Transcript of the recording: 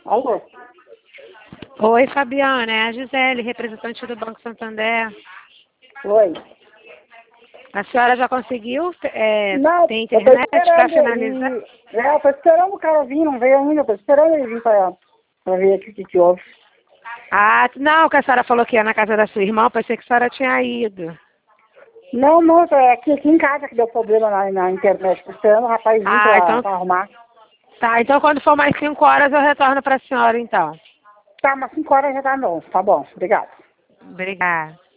Alô? Oi, Fabiana, é a Gisele, representante do Banco Santander. Oi. A senhora já conseguiu Não, ter eu tô internet para esperando finalizar? ele. Eu tô esperando o cara vir, não veio ainda. Eu tô esperando ele vir pra ver aqui o que houve. Ah, não, que a senhora falou que ia na casa da sua irmã, pensei que a senhora tinha ido. Não, moça, é aqui em casa que deu problema na internet. Tô esperando o rapaz vir Ah, então, pra arrumar. tá, então quando for mais 5 horas eu retorno para a senhora, então. Tá, mas 5 horas já tá bom. Tá bom, obrigado. Obrigada.